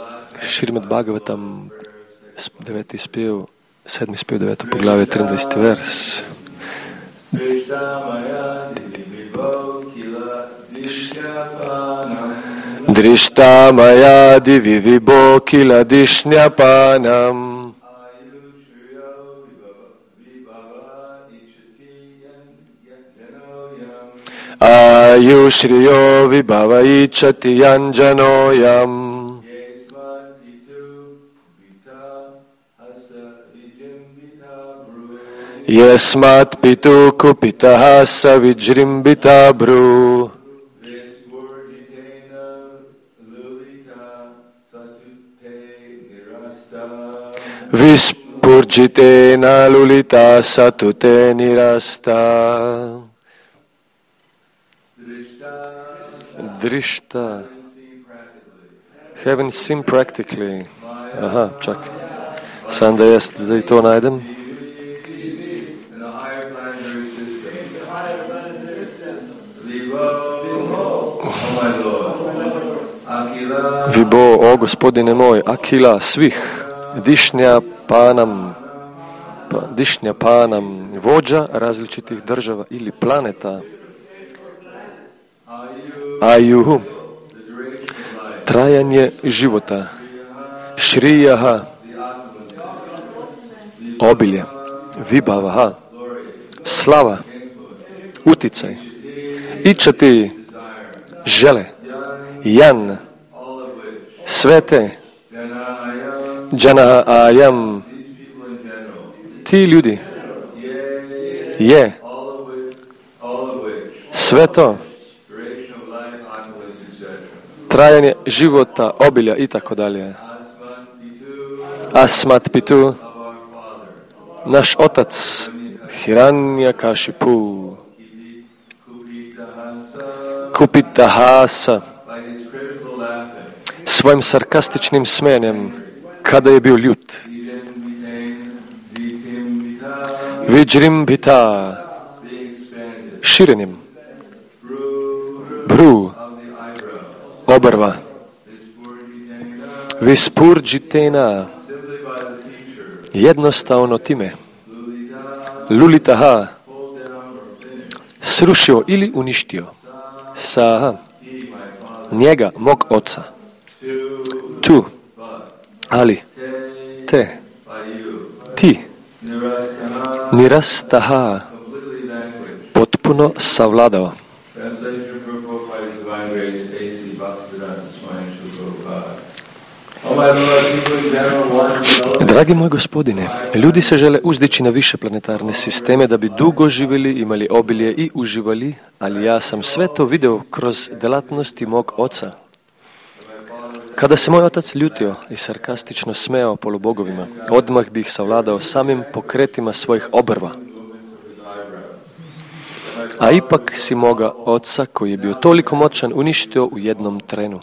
Šrimad Bhagavatam, 9. spev, 7. spev, 9. poglavje, 23. vers. Drishta maya divi vibho kila dishnapanam Ayushriyo vibhava ichati yanjanoyam Yasmat pitu kupitaha savijrimbita bru Vispurjitena lulita satute nirasta. Drishta. Haven't seen practically. Aha, čak. Sam da jest, da i to najdem. Vibo, o gospodine moj, Akila, svih, Dišnja panam, vođa različitih država ili planeta. Ayuhu, trajanje života. Šrijaha, obilje. Vibhavaha, slava, uticaj. Ičati, žele. Jan, svete. Jana ayam, ti ljudi. Je, sve to. Trajanje života, obilja i tako dalje. Asmat pitu, naš otac, Hiranyakashipu, Kupitahasa, svojim sarkastičnim smenjem, kada je bio ljut. Vijrimbita, širenjem. Bru, obrva. Vispurjitena, jednostavno time. Lulitaha, srušio ili uništio. Saha, njega, mog oca. Tu, ali, te, ti. Nirastaha, potpuno savladao. Dragi moj gospodine, ljudi se žele uzdići na više planetarne sisteme da bi dugo živjeli, imali obilje i uživali, ali ja sam sve to video kroz delatnosti mog oca. Kada se moj otac ljutio i sarkastično smejao polubogovima, odmah bih savladao samim pokretima svojih obrva. A ipak si moga oca, koji je bio toliko moćan, uništio u jednom trenu.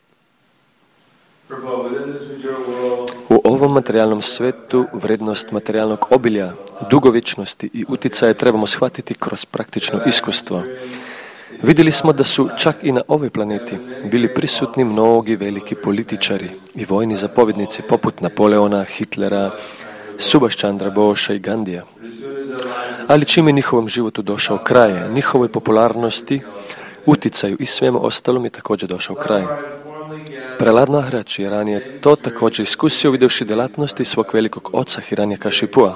U ovom materijalnom svetu vrednost materijalnog obilja, dugovječnosti i uticaje trebamo shvatiti kroz praktično iskustvo. Vidjeli smo da su čak i na ovoj planeti bili prisutni mnogi veliki političari i vojni zapovjednici poput Napoleona, Hitlera, Subhash Chandra Bosa i Gandhija. Ali čim je njihovom životu došao kraj, njihovoj popularnosti, uticaju i svemu ostalom je također došao kraj. Prahlad Maharaj je ranije to također iskusio vidjevši djelatnosti svog velikog oca Hiranyakashipua.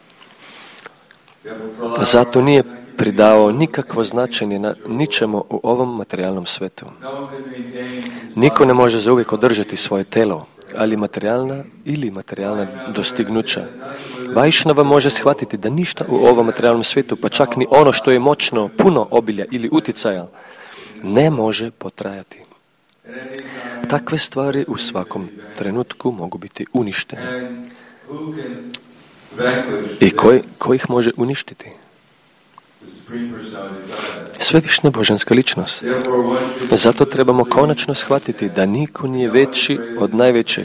Zato nije pridao nikakvo značenje na ničemu u ovom materijalnom svetu. Niko ne može zauvijek održati svoje telo, ali materijalna dostignuća. Vajšnava može shvatiti da ništa u ovom materijalnom svijetu, pa čak ni ono što je moćno, puno obilja ili uticaja, ne može potrajati. Takve stvari u svakom trenutku mogu biti uništene. I ko ih može uništiti? Svevišnja božanska ličnost. Zato trebamo konačno shvatiti da niko nije veći od najvećeg.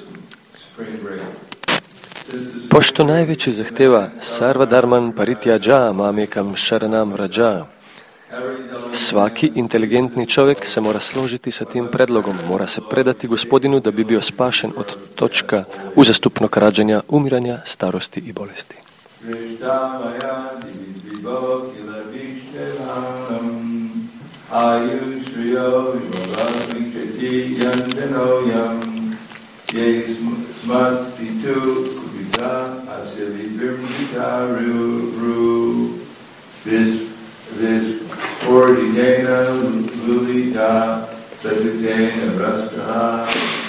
Pošto najveći zahteva sarva dharman parityaja mamekam sharanam vraja, Svaki inteligentni čovjek se mora složiti sa tim predlogom, mora se predati Gospodinu da bi bio spašen od točka uzastupnog rađanja, umiranja, starosti i bolesti. Ordinena lulita sadhutena rastaha.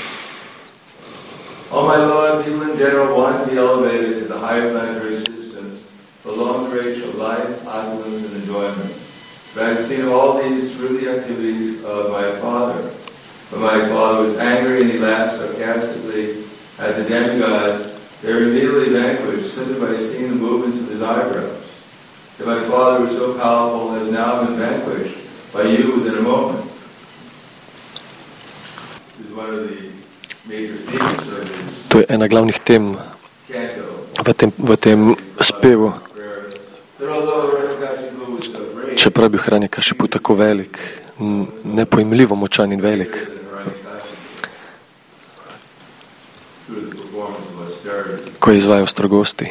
O my Lord, people in general want to be elevated to the higher planetary systems for long duration of life, opulence, and enjoyment. But I've seen all these fruity activities of my father. When my father was angry and he laughed sarcastically at the demigods, they were immediately vanquished simply by seeing the movements of his eyebrows. That my father was so powerful has now been vanquished by you within a moment. This is one of the major themes of this. To je ena glavnih tem v tem spevu. Čeprav je bil Hiranyakashipu tako velik, nepojmljivo močan in velik, ko je izvajal strogosti.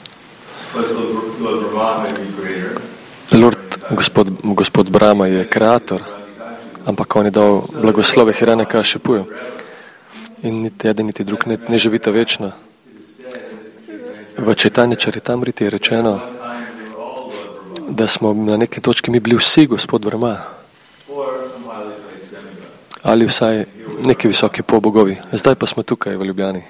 Lord, gospod Brahma je kreator, ampak on je dal blagoslove Hiranyakashipuju. In niti eden, niti drug ne živita večno. V Chaitanya Charitamriti je rečeno, da smo na neki točki mi bili vsi gospod Brahma. Ali vsaj neki visoki polbogovi. Zdaj pa smo tukaj v Ljubljani.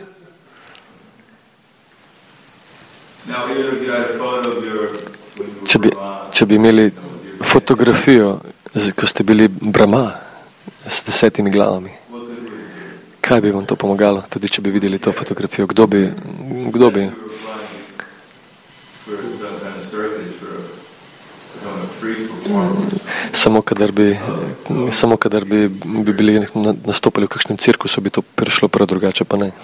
Če bi imeli fotografijo, ko ste bili Brahma s 10 glavami, kaj bi vam to pomagalo, tudi če bi videli to fotografijo? Kdo bi? Samo kadar bi bili nastopili v kakšnem cirkusu, bi to prišlo prav drugače, pa ne.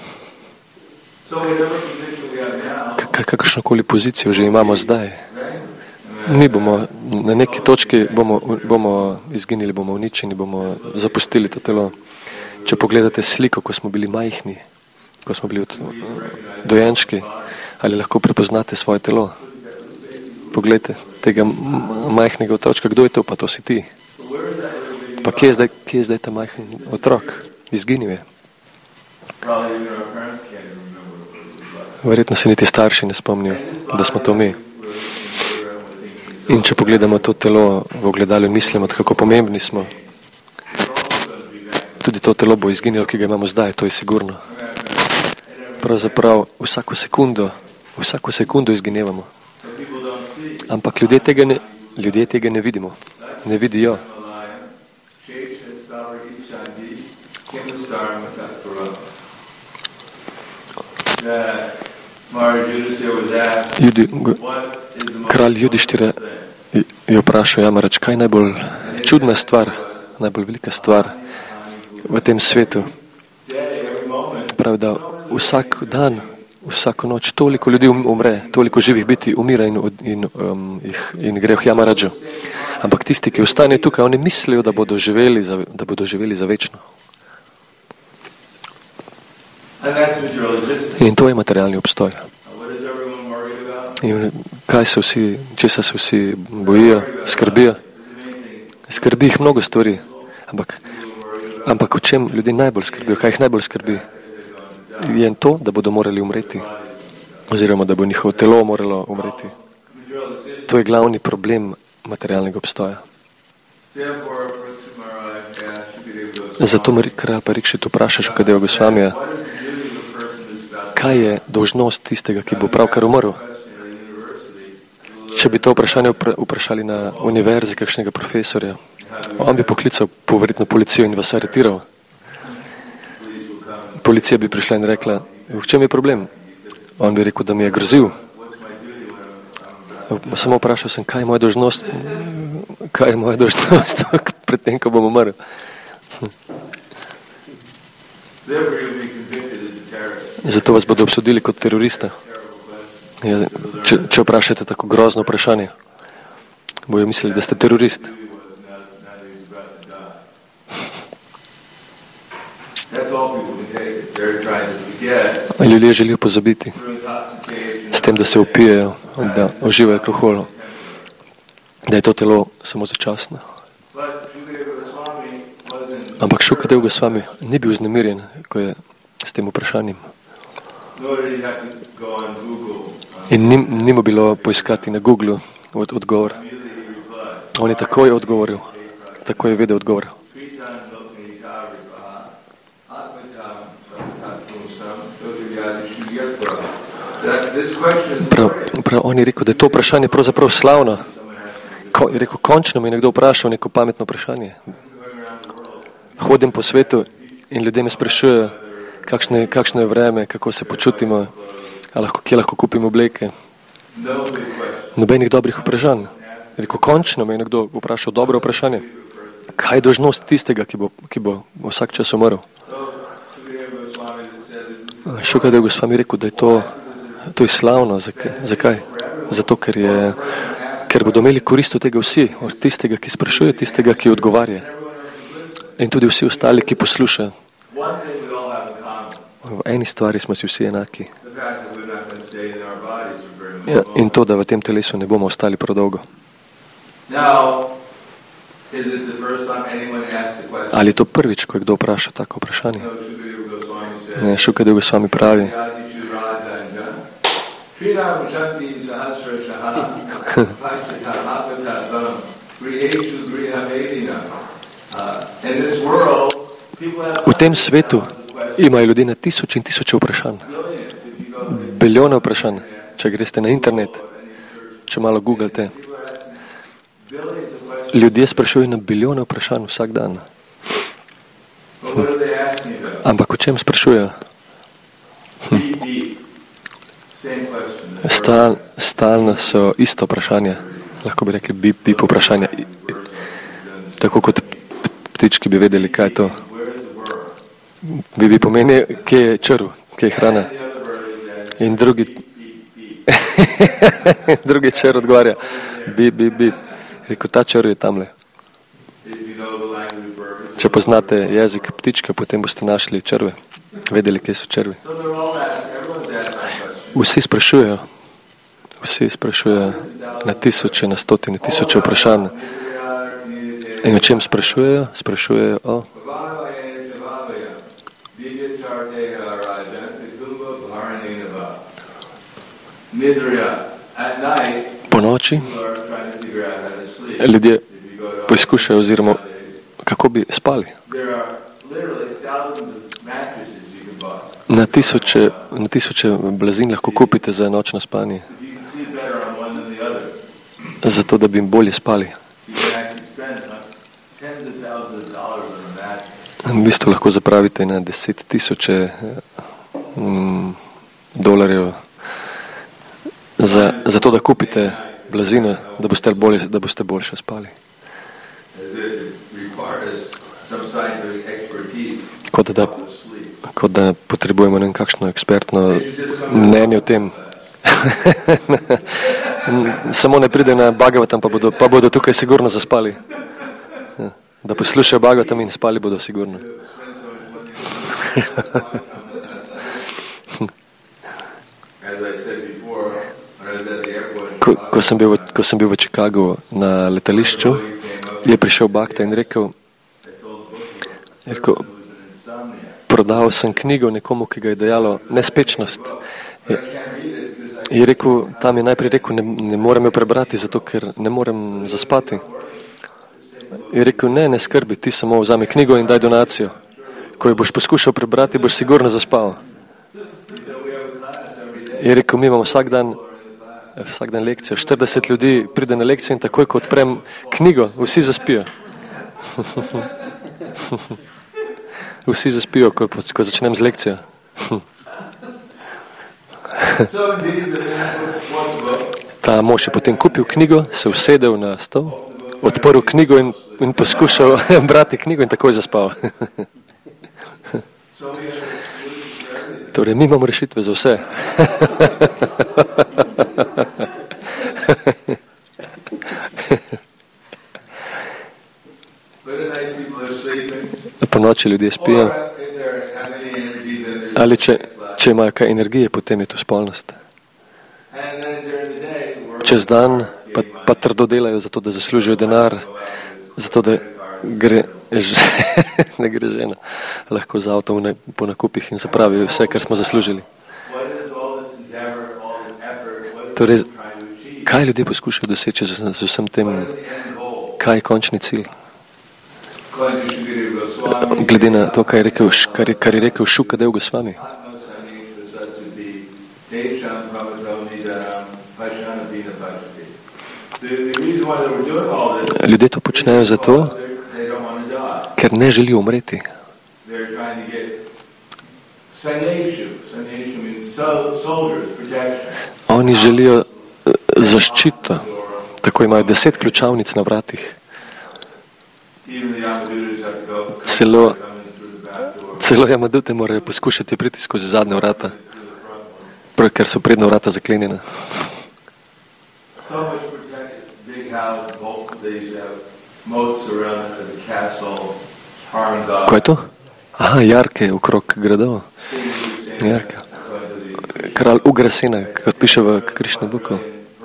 Kakršnokoli pozicijo že imamo zdaj. Mi bomo na neki točki bomo izginili, bomo uničeni, bomo zapustili to telo. Če pogledate sliko, ko smo bili majhni, ko smo bili dojenčki, ali lahko prepoznate svoje telo? Poglejte tega majhnega otročka, kdo je to, pa to si ti. Pa kje je zdaj ta majhen otrok? Izginil je. Verjetno se niti starši ne spomnijo, da smo to mi. In če pogledamo to telo v ogledalu in mislimo, kako pomembni smo, tudi to telo bo izginilo, ki ga imamo zdaj, to je sigurno. Pravzaprav vsako sekundo izginevamo. Ampak ljudje tega ne vidimo, ne vidijo. Kralj Judištira je vprašal Jamarač, kaj je najbolj čudna stvar, najbolj velika stvar v tem svetu. Pravi, da vsak dan, vsako noč toliko ljudi umre, toliko živih biti umira in gre v Jamarađu. Ampak tisti, ki ostanejo tukaj, oni mislijo, da bodo živeli za večno. In to je materialni obstoj. In česa se vsi bojijo, skrbijo? Skrbi jih mnogo stvari. Ampak o čem ljudi najbolj skrbijo? Kaj jih najbolj skrbi? Je to, da bodo morali umreti. Oziroma, da bo njihovo telo moralo umreti. To je glavni problem materialnega obstoja. Zato Kralj Parikšit vpraša Šukadeva Gosvamija, kaj je dolžnost tistega, ki bo pravkar umrl? Če bi to vprašanje vprašali na univerzi kakšnega profesorja, on bi poklical verjetno policijo in vas aretiral. Policija bi prišla in rekla, v čem je problem? On bi rekel, da mi je grozil. Samo vprašal sem, kaj je moja dolžnost pred tem, ko bom umrl. Zato vas bodo obsodili kot terorista. Če vprašate tako grozno vprašanje, bojo mislili, da ste terorist. Ljudje želijo pozabiti s tem, da se upijejo, da uživajo alkohol, da je to telo samo začasno. Ampak Šukadev Gosvami ni bil vznemirjen, ko je s tem vprašanjem. In ni mu bilo poiskati na Googlu odgovor. On je takoj odgovoril, takoj je vedel odgovor. Prav on je rekel, da je to vprašanje pravzaprav slavno. Je rekel, končno me je nekdo vprašal neko pametno vprašanje. Hodim po svetu in ljudje me sprašujejo, kakšno je vreme, kako se počutimo, kje lahko kupimo obleke. Nobenih dobrih vprašanj. Je rekel, končno me je nekdo vprašal dobro vprašanje. Kaj je dolžnost tistega, ki bo vsak čas umrl? Šukadev Gosvami je rekel, da je to je slavno. Zakaj? Zato, ker bodo imeli korist od tega vsi, od tistega, ki sprašuje, tistega, ki odgovarja. In tudi vsi ostali, ki poslušajo. V eni stvari smo si vsi enaki. Ja, in to, da v tem telesu ne bomo ostali prav dolgo. Ali je to prvič, ko je kdo vpraša tako vprašanje? Ne, Šukadev Gosvami pravi. V tem svetu imajo ljudi na tisoč in tisoče vprašanj. Bilijone vprašanj. Če greste na internet, če malo googlate. Ljudje sprašujejo na bilijone vprašanj vsak dan. Ampak o čem sprašujejo? Stalno so isto vprašanje. Lahko bi rekli bip vprašanje. Tako kot ptički bi vedeli, kaj je to. Bi pomeni, kje je črv, kje je hrana. In drugi črv odgovarja. Bip. Rekel, ta črv je tamle. Če poznate jezik ptička, potem boste našli črve. Vedeli, kje so črvi. Vsi sprašujejo na tisoče, na stotine tisoče vprašanj. In o čem sprašujejo? Sprašujejo o po noči ljudje poizkušajo oziroma kako bi spali. Na tisoče blazin lahko kupite za nočno spanje. Zato, da bi bolje spali. V bistvu lahko zapravite na 10,000 dolarjev za to, da kupite blazino, da boste boljše spali. Kot da potrebujemo nekakšno ekspertno mnenje o tem. Samo ne pride na Bhagavatam, pa bodo tukaj sigurno zaspali. Da poslušajo Bhagavatam in spali bodo sigurno. Ko sem bil v Chicagu na letališču, je prišel Bhakta in rekel, prodal sem knjigo nekomu, ki ga je dejalo nespečnost. Je rekel, tam je najprej rekel, ne morem jo prebrati, zato ker ne morem zaspati. Je rekel, ne skrbi, ti samo vzami knjigo in daj donacijo. Ko jo boš poskušal prebrati, boš sigurno zaspal. Je rekel, mi imamo vsak dan lekcijo. 40 ljudi pride na lekcijo in takoj, ko odprem knjigo, vsi zaspijo. Vsi zaspijo, ko začnem z lekcijo. Ta mož je potem kupil knjigo, se usedel na stol, odprl knjigo in poskušal brati knjigo in takoj zaspal. Torej, mi imamo rešitve za vse. Po noči ljudje spijo. Ali če imajo kaj energije, potem je to spolnost. Čez dan pa trdo delajo zato, da zaslužijo denar, zato, da ne gre žena lahko z avtom po nakupih in zapravijo vse, kar smo zaslužili. Torej, kaj ljudje poskušajo doseči z vsem tem? Kaj je končni cilj? Glede na to, kar je rekel Šukadev Gosvami. Ljudje to počnejo zato, ker ne želijo umreti. Oni želijo zaščito. Tako imajo 10 ključavnic na vratih. Celo Jamadute morajo poskušati priti skozi zadnja vrata, ker so prednja vrata zaklenjena. Kaj je to? Aha, jarke okrog gradov. Jarke. Kralj Ugrasena, kot piše v Krišna Buku,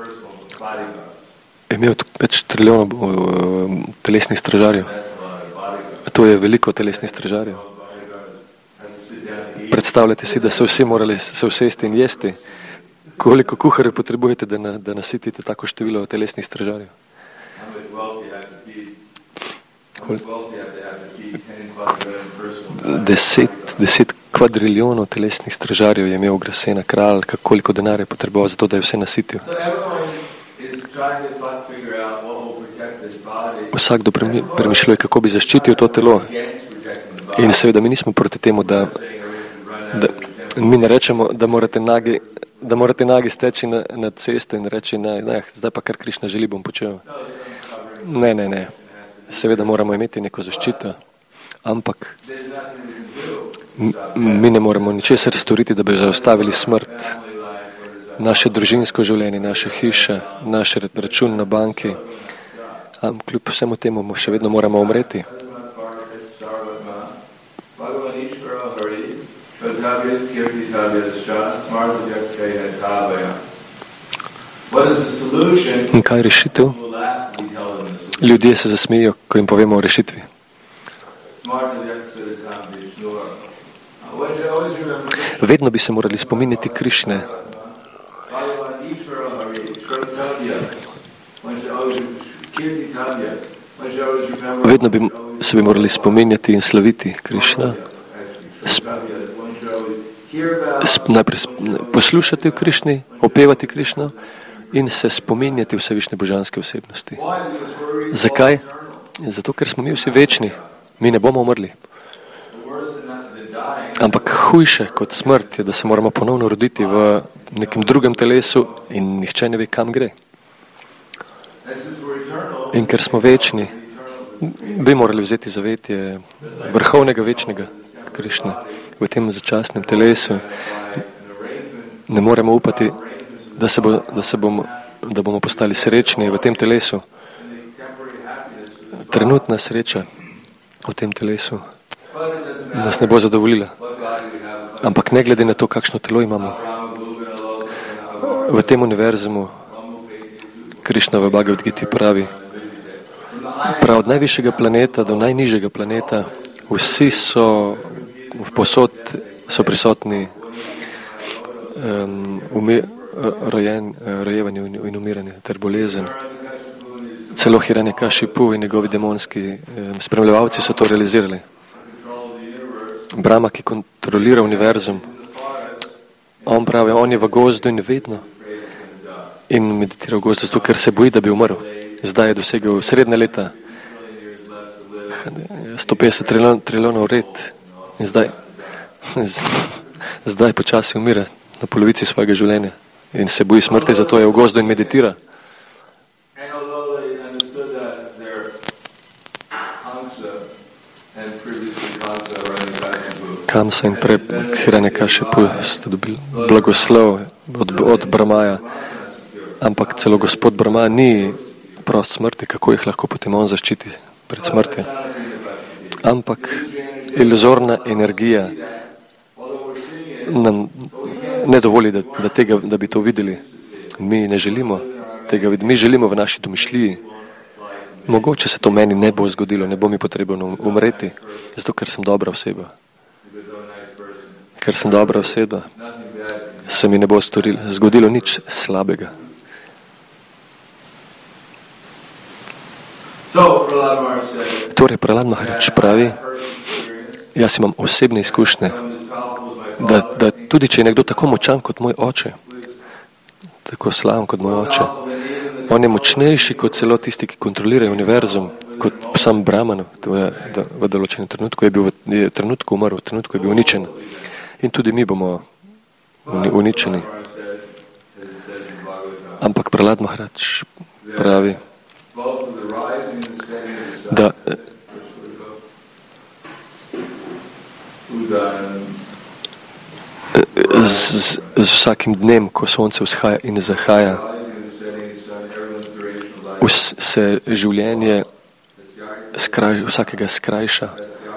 je imel 5 trilijonov telesnih stražarjev. To je veliko telesnih stražarjev. Predstavljate si, da so vsi morali se usesti in jesti. Koliko kuharjev potrebujete, da nasitite tako število telesnih stražarjev? 10 kvadriljonov telesnih stražarjev je imel Ugrasena, kralj, koliko denarja je potreboval za to, da je vse nasitil. Vsakdo premišljuje, kako bi zaščitil to telo. In seveda mi nismo proti temu, da mi ne rečemo, da morate nagi steči na cesto in reči, ne, zdaj pa kar Krišna želi, bom počel. Ne. Seveda moramo imeti neko zaščito, ampak mi ne moremo ničesar storiti, da bi zaustavili smrt. Naše družinsko življenje, naše hiše, naš račun na banki. Kljub vsemu temu še vedno moramo umreti. In kaj je rešitev? Ljudje se zasmejijo, ko jim povemo o rešitvi. Vedno bi se morali spominjati Krišne. Vedno bi se morali spominjati in slaviti Krišna. Najprej poslušati o Krišni, opevati Krišno in se spominjati vse višne božanske osebnosti. Zakaj? Zato, ker smo mi vsi večni. Mi ne bomo umrli. Ampak hujše kot smrt je, da se moramo ponovno roditi v nekem drugem telesu in nihče ne ve, kam gre. In ker smo večni, bi morali vzeti zavetje vrhovnega večnega Krišne v tem začasnem telesu. Ne moremo upati, da bomo postali srečni v tem telesu. Trenutna sreča v tem telesu nas ne bo zadovoljila. Ampak ne glede na to, kakšno telo imamo. V tem univerzumu Krišna v Bhagavad Giti pravi, prav od najvišjega planeta do najnižjega planeta, vsi so prisotni rojevanje in umiranje ter bolezen. Celo Hiranyakashipu in njegovi demonski spremljevalci so to realizirali. Brahma, ki kontrolira univerzum, on pravi, on je v gozdu in vedno in meditira v gozdu, zato ker se boji, da bi umrl. Zdaj je dosegel srednje leta, 150 trilijonov let in zdaj počasi umira na polovici svojega življenja in se boji smrti, zato je v gozdu in meditira. Kamsa in Hiranyakashipu sta dobili blagoslov od Brahmaja, ampak celo gospod Brahma ni prost smrti, kako jih lahko potem on zaščiti pred smrti. Ampak iluzorna energija nam ne dovoli, da bi to videli. Mi ne želimo tega videti. Mi želimo v naši domišljiji. Mogoče se to meni ne bo zgodilo, ne bo mi potrebno umreti, zato ker sem dobra oseba. Ker sem dobra oseba, se mi ne bo zgodilo nič slabega. Torej, Prahlad Maharač pravi, jaz imam osebne izkušnje, da tudi če je nekdo tako močan kot moj oče, tako slaven kot moj oče, on je močnejši kot celo tisti, ki kontrolirajo univerzum, kot sam Brahman v določenem trenutku, je bil v trenutku umrl, v trenutku je bil uničen. In tudi mi bomo uničeni. Ampak Prahlad Maharač pravi, da z vsakim dnem, ko sonce vzhaja in zahaja, se življenje vsakega krajša.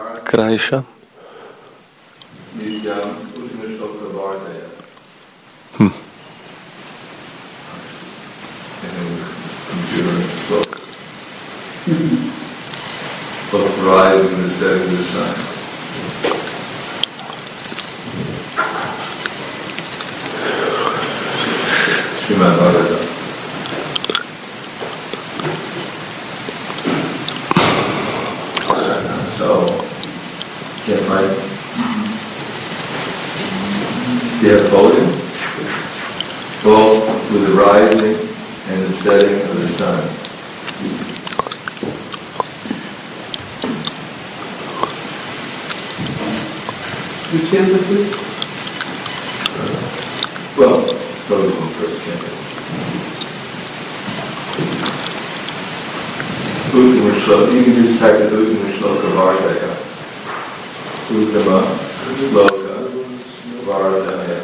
You can just type the Uttama Shloka Vardaya. Uttama Shloka Vardaya.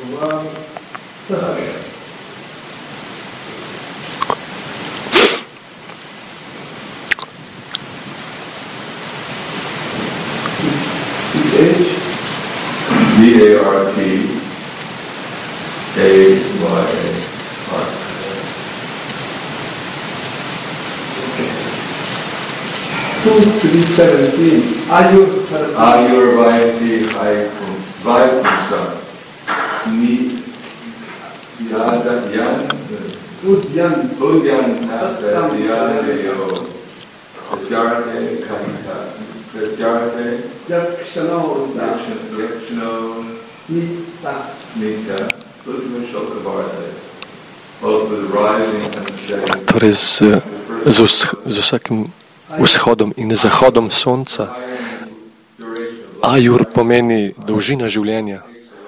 V-A-R-T-A-Y-A-R. Ayur Vayasi Vaikumsa Ni Yada Yan Udyan Nasta Yadayo Prasyarate Kahita Prasyarate Yakshano Nita Uttama Shloka Vardaya. Both with rising and setting. Torej z vsakim vzhodom in zahodom sonca. Ajur pomeni dolžina življenja.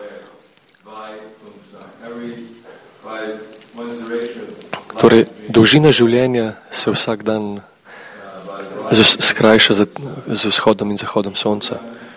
Torej, dolžina življenja se vsak dan skrajša z vzhodom in zahodom sonca.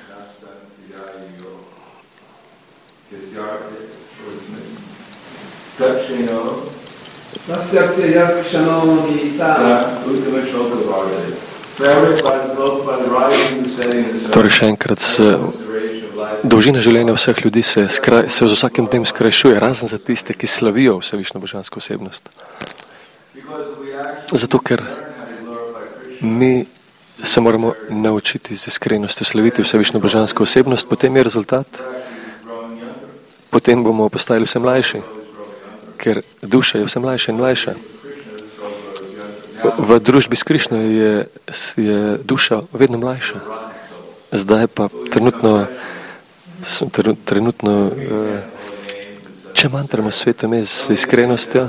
Torej še enkrat, dolžina življenja vseh ljudi se z vsakim dnem skrajšuje, razen za tiste, ki slavijo Vsevišnjo božansko osebnost. Zato, ker mi se moramo naučiti z iskrenostjo slaviti Vsevišnjo božansko osebnost, potem je rezultat, potem bomo postajali vse mlajši, ker duša je vse mlajša in mlajša. V družbi s Krišno je duša vedno mlajša. Zdaj pa trenutno če mantramo sveto ime z iskrenostjo,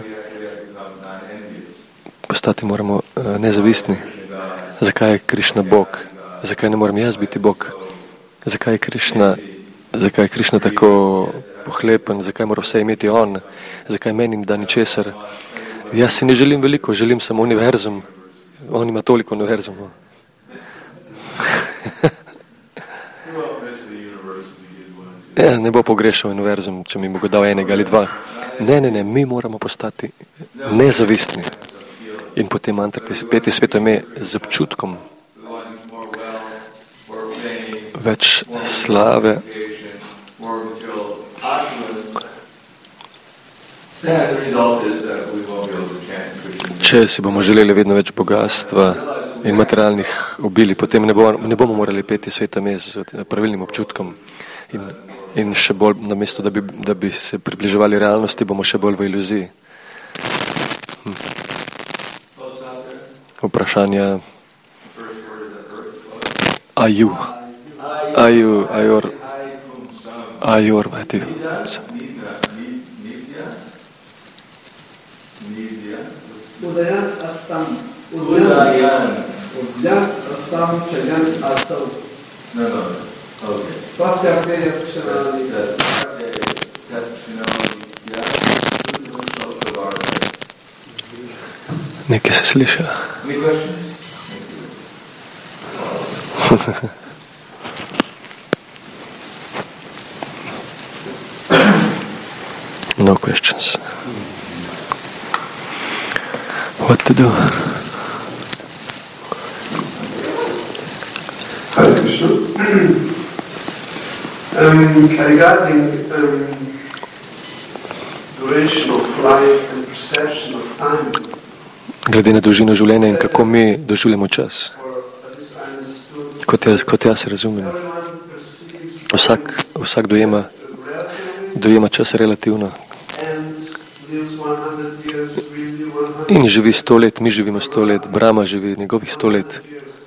postati moramo nezavistni. Zakaj je Krišna Bog? Zakaj ne moram jaz biti Bog? Zakaj je Krišna tako pohlepen? Zakaj mora vse imeti on? Zakaj meni da ničesar? Jaz si ne želim veliko, želim samo univerzum. On ima toliko univerzumov. Ja, ne bo pogrešal univerzum, če mi bo dal enega ali dva. Ne, mi moramo postati nezavistni in potem peti sveto ime z občutkom. Več slave, the result is that we won't be able to chant Krishna. Če si bomo želeli vedno več bogatstva in materialnih obilij, potem ne bomo morali peti sveta mez z pravilnim občutkom. In še bolj, namesto da bi se približevali realnosti, bomo še bolj v iluziji. Vprašanja Ayor, Udayan Astam. Udayan Astam Chayan Astam. No. Okay. First Karteya Kshanali. Nekaj se sliša. Any questions? No questions. What to do? Hare Krishna. Regarding duration of life and perception of time. Glede na dolžino življenja in kako mi doživljamo čas. Kot jaz razumem. Vsak dojema čas relativno. In živi 100 let, mi živimo 100 let, Brahma živi njegovih 100 let.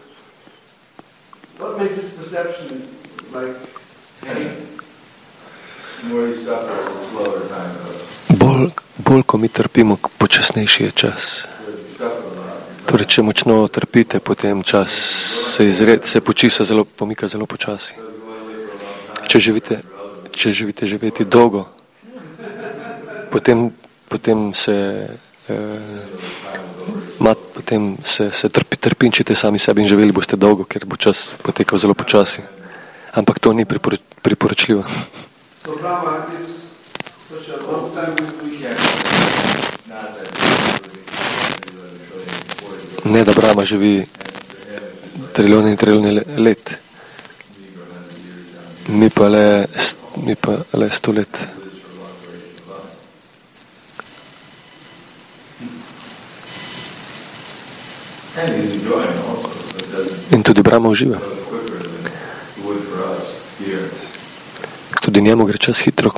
Bolj ko mi trpimo, počasnejši je čas. Torej, če močno trpite, potem čas se pomika zelo počasi. Če živite živeti dolgo, potem se trpinčite sami sebi in živeli boste dolgo, ker bo čas potekal zelo počasi. Ampak to ni priporočljivo. Ne, da Brahma živi trilijone in trilijone let. Mi pa le 100 let. In tudi Brahma uživa. Tudi njemu gre čas hitro.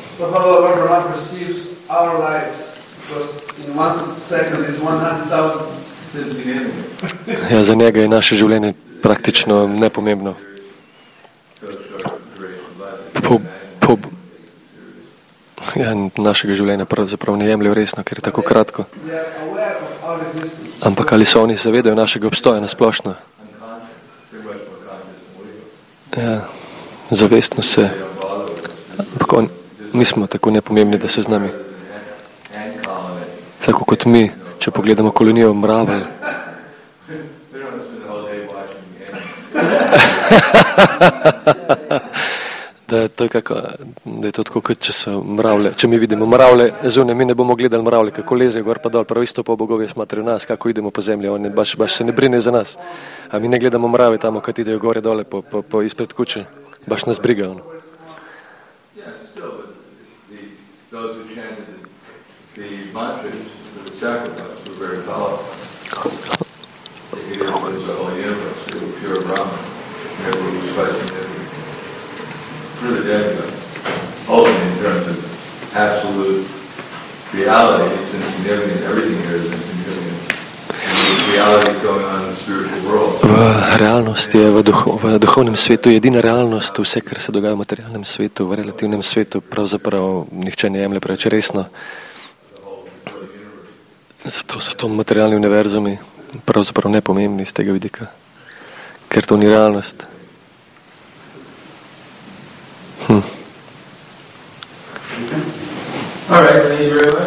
Ja, za njega je naše življenje praktično nepomembno. Našega življenja pravzaprav ne jemljajo resno, ker je tako kratko. Ampak ali so oni zavedajo našega obstoja nasplošno? Ja, zavestno se. Ampak mi smo tako nepomembni, da se z nami. Tako kot mi, če pogledamo kolonijo mravelj. Da je to tako, kot če so mravlje. Če mi vidimo mravlje zunaj, mi ne bomo gledali mravlje, kako lezejo gor pa dol. Prav isto pa bogovi smatrajo nas, kako idemo po zemlji. Oni baš se ne brinejo za nas. A mi ne gledamo mrave tamo, kad idejo gore dole po ispred kuće. Baš nas briga. Really demigod. Ultimately, in terms of absolute reality, it's insignificant. Everything here is insignificant. And reality is going on in the spiritual world. Realnost je v duhovnem svetu edina realnost. Vse, kar se dogaja v materialnem svetu, v relativnem svetu, pravzaprav nihče ne jemlje preveč resno. Zato so to materialni univerzumi pravzaprav nepomembni iz tega vidika, ker to ni realnost. All right, thank you very much.